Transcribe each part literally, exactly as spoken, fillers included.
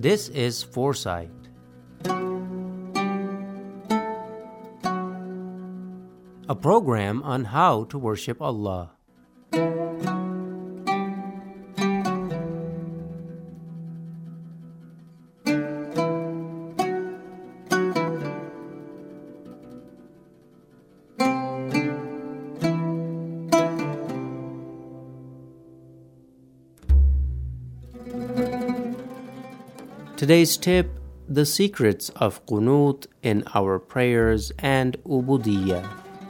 This is Foresight. A program on how to worship Allah. Today's tip, the secrets of qunut in our prayers and ubudiyyah.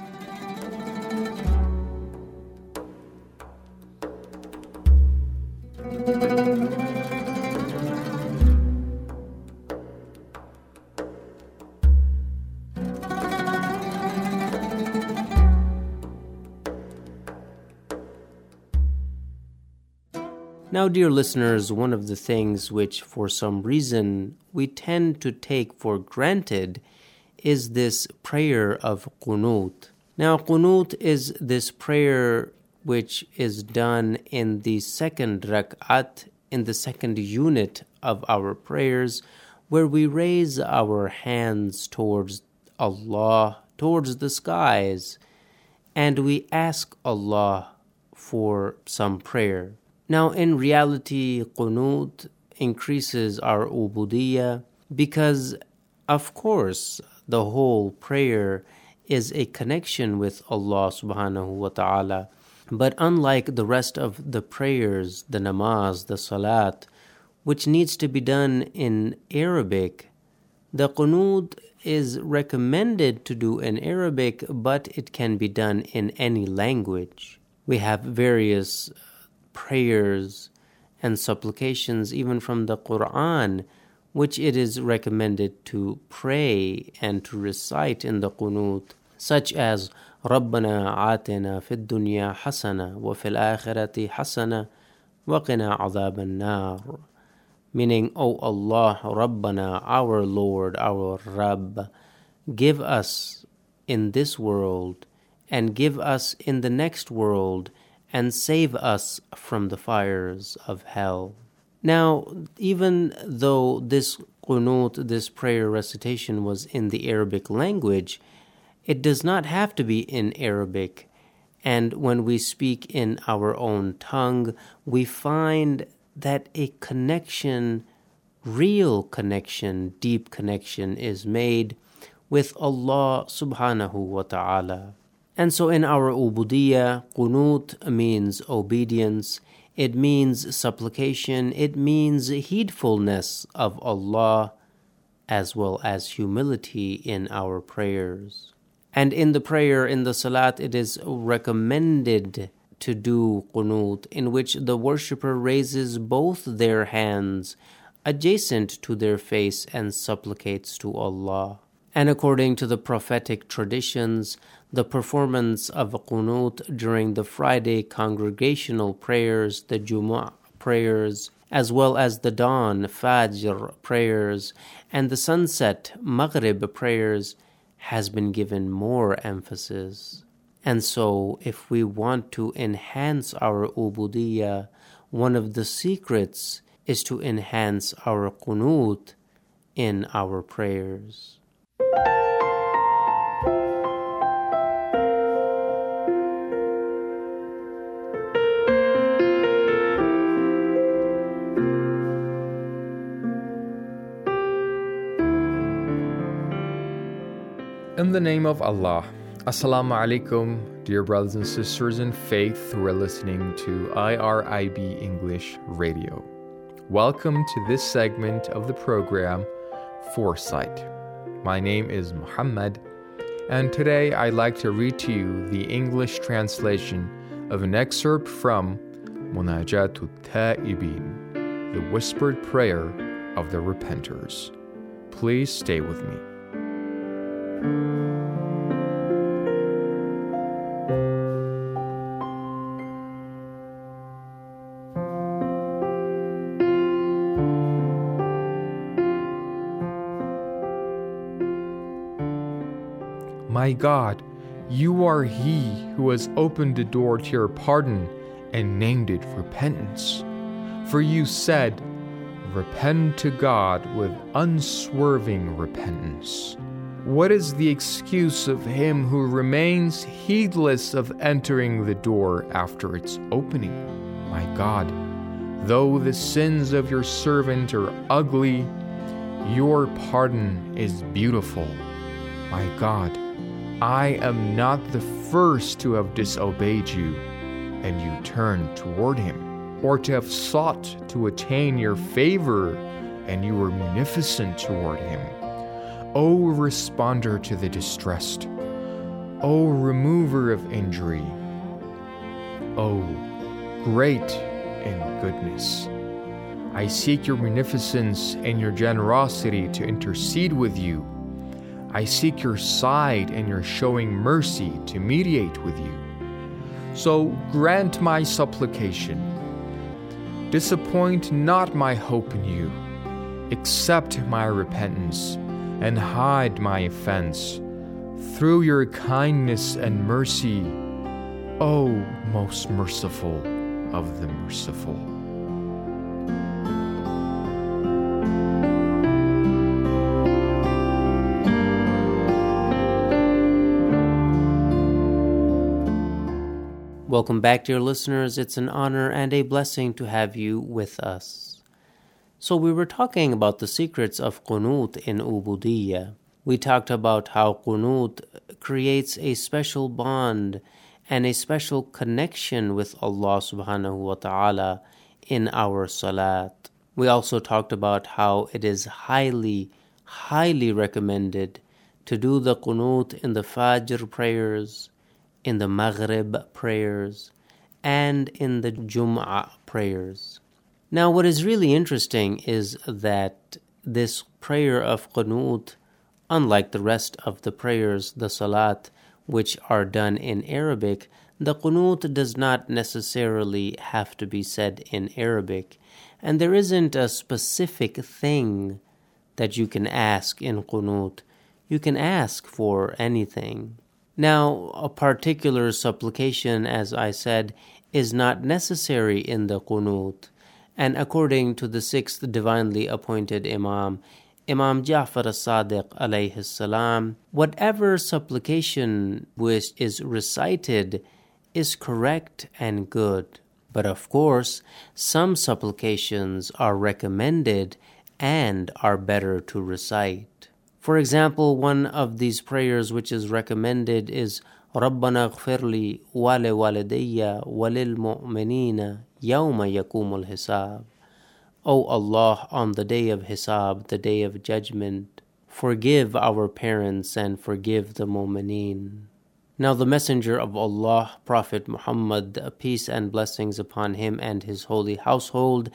Now, dear listeners, one of the things which for some reason we tend to take for granted is this prayer of qunut. Now, qunut is this prayer which is done in the second rak'at, in the second unit of our prayers, where we raise our hands towards Allah, towards the skies, and we ask Allah for some prayer. Now, in reality, qunut increases our ubudiyyah because, of course, the whole prayer is a connection with Allah subhanahu wa ta'ala. But unlike the rest of the prayers, the namaz, the salat, which needs to be done in Arabic, the qunut is recommended to do in Arabic, but it can be done in any language. We have various prayers and supplications even from the Quran, which it is recommended to pray and to recite in the qunut, such as رَبَّنَا آتِنَا فِي الدُّنْيَا حَسَنَةً وَفِي الْآخِرَةِ حَسَنَةً وَقِنَا عَذَابَ النَّارِ, meaning, O Allah, Rabbana, our Lord, our Rabb, give us in this world and give us in the next world and save us from the fires of hell. Now, even though this qunut, this prayer recitation was in the Arabic language, it does not have to be in Arabic. And when we speak in our own tongue, we find that a connection, real connection, deep connection is made with Allah subhanahu wa ta'ala. And so in our ubudiyyah, qunut means obedience, it means supplication, it means heedfulness of Allah, as well as humility in our prayers. And in the prayer, in the salat, it is recommended to do qunut, in which the worshipper raises both their hands adjacent to their face and supplicates to Allah. And according to the prophetic traditions, the performance of a qunut during the Friday congregational prayers, the Jumu'ah prayers, as well as the dawn Fajr prayers, and the sunset Maghrib prayers has been given more emphasis. And so, if we want to enhance our ubudiyyah, one of the secrets is to enhance our qunut in our prayers. In the name of Allah, Assalamu alaikum, dear brothers and sisters in faith who are listening to I R I B English Radio. Welcome to this segment of the program, Foresight. My name is Muhammad, and today I'd like to read to you the English translation of an excerpt from Munajatul Ta'ibin, the whispered prayer of the repenters. Please stay with me. My God, you are He who has opened the door to your pardon and named it repentance. For you said, repent to God with unswerving repentance. What is the excuse of him who remains heedless of entering the door after its opening? My God, though the sins of your servant are ugly, your pardon is beautiful. My God, I am not the first to have disobeyed you, and you turned toward him, or to have sought to attain your favor, and you were munificent toward him. O responder to the distressed, O remover of injury, O great in goodness. I seek your munificence and your generosity to intercede with you. I seek your side and your showing mercy to mediate with you. So grant my supplication. Disappoint not my hope in you. Accept my repentance and hide my offense. Through your kindness and mercy, O most merciful of the merciful. Welcome back, dear listeners. It's an honor and a blessing to have you with us. So we were talking about the secrets of Qunut in Ubudiyya. We talked about how Qunut creates a special bond and a special connection with Allah subhanahu wa ta'ala in our salat. We also talked about how it is highly, highly recommended to do the Qunut in the Fajr prayers, in the Maghrib prayers, and in the Jum'ah prayers. Now, what is really interesting is that this prayer of Qunut, unlike the rest of the prayers, the Salat, which are done in Arabic, the Qunut does not necessarily have to be said in Arabic, and there isn't a specific thing that you can ask in Qunut. You can ask for anything. Now, a particular supplication, as I said, is not necessary in the Qunut. And according to the sixth divinely appointed Imam, Imam Ja'far as-Sadiq alayhi salam, whatever supplication which is recited is correct and good. But of course, some supplications are recommended and are better to recite. For example, one of these prayers which is recommended is رَبَّنَا اغْفِرْ لِي وَلِوَالِدَيَّ وَلِلْمُؤْمِنِينَ يَوْمَ يَقُومُ الْحِسَابِ. O Allah, on the day of Hisab, the day of judgment, forgive our parents and forgive the mu'mineen. Now the Messenger of Allah, Prophet Muhammad, peace and blessings upon him and his holy household,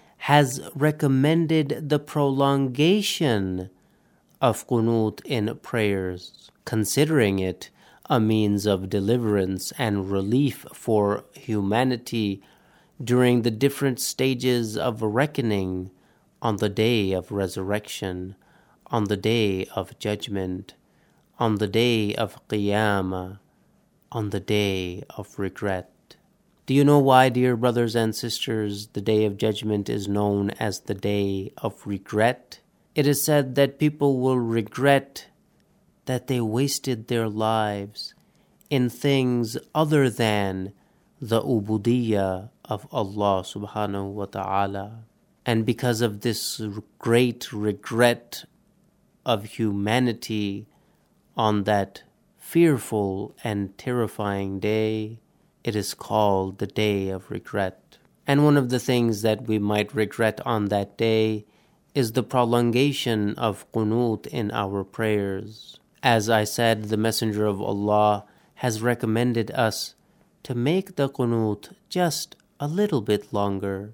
has recommended the prolongation of Qunut in prayers, considering it a means of deliverance and relief for humanity during the different stages of reckoning on the day of resurrection, on the day of judgment, on the day of Qiyamah, on the day of regret. Do you know why, dear brothers and sisters, the day of judgment is known as the day of regret? It is said that people will regret that they wasted their lives in things other than the ubudiyya of Allah subhanahu wa ta'ala. And because of this great regret of humanity on that fearful and terrifying day, it is called the day of regret. And one of the things that we might regret on that day is the prolongation of Qunut in our prayers. As I said, the Messenger of Allah has recommended us to make the Qunut just a little bit longer.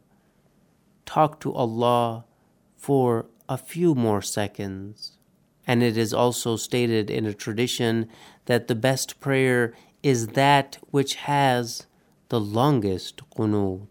Talk to Allah for a few more seconds. And it is also stated in a tradition that the best prayer is that which has the longest Qunut.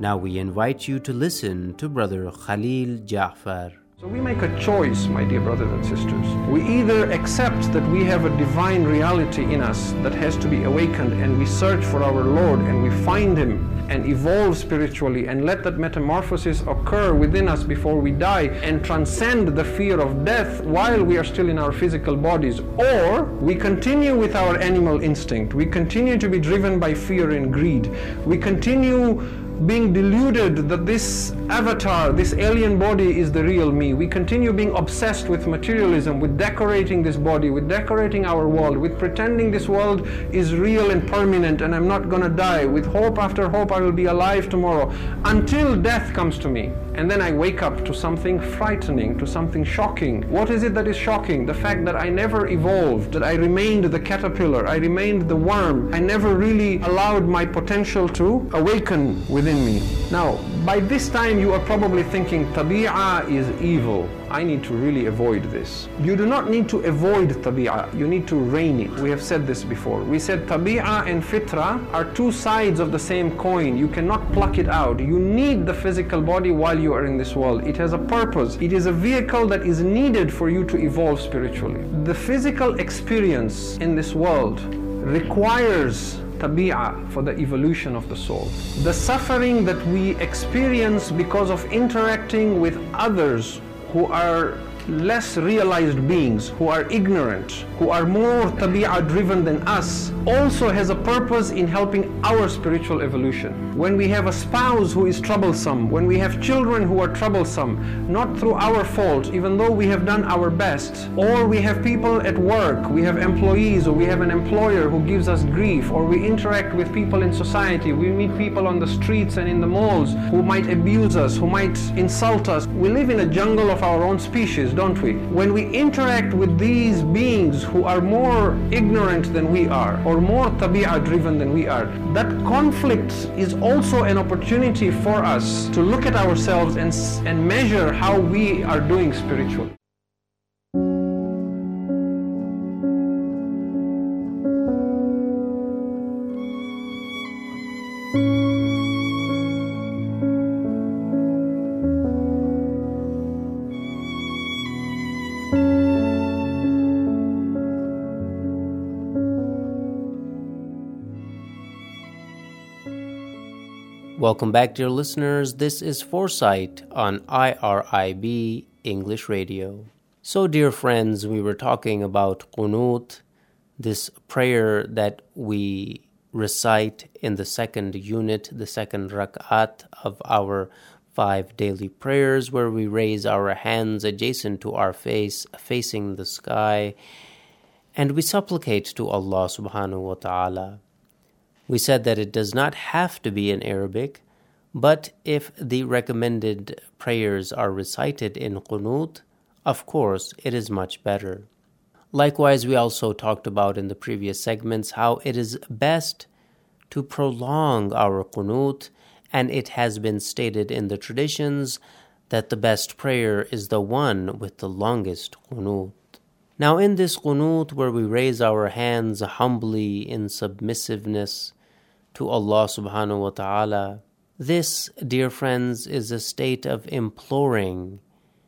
Now we invite you to listen to Brother Khalil Ja'far. So we make a choice, my dear brothers and sisters. We either accept that we have a divine reality in us that has to be awakened, and we search for our Lord and we find Him and evolve spiritually and let that metamorphosis occur within us before we die and transcend the fear of death while we are still in our physical bodies. Or we continue with our animal instinct. We continue to be driven by fear and greed. We continue being deluded that this avatar, this alien body is the real me. We continue being obsessed with materialism, with decorating this body, with decorating our world, with pretending this world is real and permanent and I'm not gonna die, with hope after hope I will be alive tomorrow, until death comes to me. And then I wake up to something frightening, to something shocking. What is it that is shocking? The fact that I never evolved, that I remained the caterpillar, I remained the worm. I never really allowed my potential to awaken within me. Now, by this time you are probably thinking, tabi'ah is evil. I need to really avoid this. You do not need to avoid tabi'ah, you need to rein it. We have said this before. We said tabi'ah and fitra are two sides of the same coin. You cannot pluck it out. You need the physical body while you are in this world. It has a purpose. It is a vehicle that is needed for you to evolve spiritually. The physical experience in this world requires tabi'ah for the evolution of the soul. The suffering that we experience because of interacting with others who are less realized beings, who are ignorant, who are more tabi'ah driven than us, also has a purpose in helping our spiritual evolution. When we have a spouse who is troublesome, when we have children who are troublesome, not through our fault, even though we have done our best, or we have people at work, we have employees, or we have an employer who gives us grief, or we interact with people in society, we meet people on the streets and in the malls who might abuse us, who might insult us. We live in a jungle of our own species, don't we? When we interact with these beings who are more ignorant than we are, or more tabi'ah driven than we are, that conflict is also an opportunity for us to look at ourselves and, and measure how we are doing spiritually. Welcome back, dear listeners. This is Foresight on I R I B English Radio. So, dear friends, we were talking about Qunut, this prayer that we recite in the second unit, the second rak'at of our five daily prayers, where we raise our hands adjacent to our face, facing the sky, and we supplicate to Allah subhanahu wa ta'ala. We said that it does not have to be in Arabic, but if the recommended prayers are recited in Qunut, of course, it is much better. Likewise, we also talked about in the previous segments how it is best to prolong our Qunut, and it has been stated in the traditions that the best prayer is the one with the longest Qunut. Now, in this Qunut, where we raise our hands humbly in submissiveness to Allah subhanahu wa ta'ala, this, dear friends, is a state of imploring.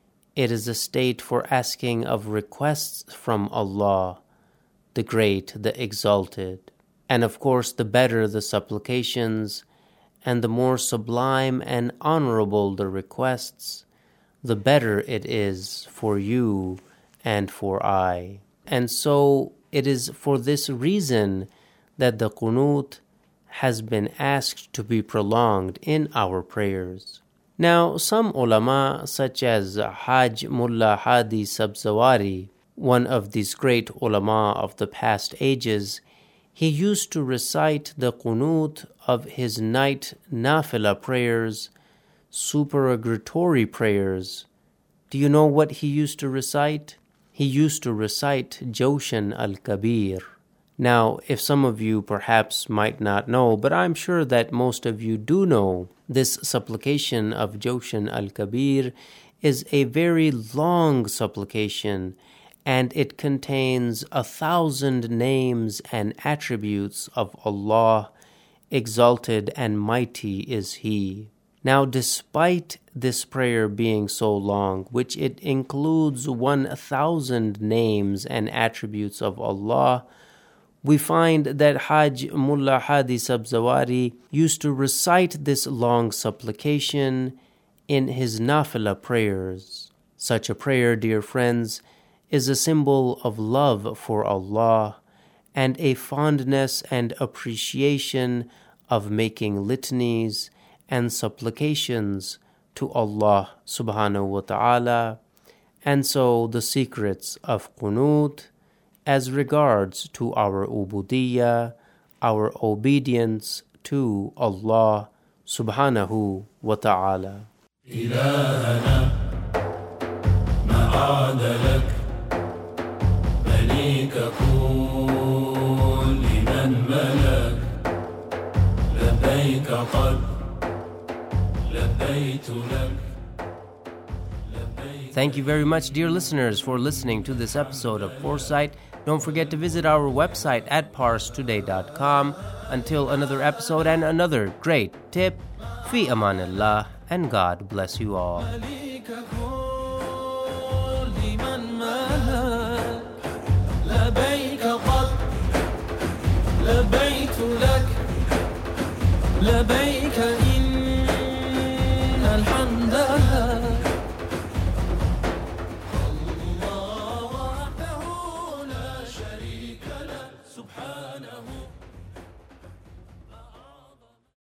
It is a state for asking of requests from Allah, the Great, the Exalted. And of course, the better the supplications, and the more sublime and honorable the requests, the better it is for you and for I. And so it is for this reason that the Qunut has been asked to be prolonged in our prayers. Now, some ulama, such as Haj Mullah Hadi Sabzawari, one of these great ulama of the past ages, he used to recite the Qunut of his night nafila prayers, supererogatory prayers. Do you know what he used to recite? He used to recite Jawshan al-Kabir. Now, if some of you perhaps might not know, but I'm sure that most of you do know, this supplication of Jawshan al-Kabir is a very long supplication, and it contains a thousand names and attributes of Allah. Exalted and mighty is He. Now, despite this prayer being so long, which it includes one thousand names and attributes of Allah, we find that Hajj Mullah Hadi Sabzawari used to recite this long supplication in his nafilah prayers. Such a prayer, dear friends, is a symbol of love for Allah and a fondness and appreciation of making litanies and supplications to Allah subhanahu wa ta'ala, and so the secrets of qunut as regards to our ubudiyyah, our obedience to Allah subhanahu wa ta'ala. إلهنا ما عاد لك مليك كل من ملك لبيك قد لبيت لك. Thank you very much, dear listeners, for listening to this episode of Foresight. Don't forget to visit our website at parse today dot com. Until another episode and another great tip, fi amanillah, and God bless you all. لبيك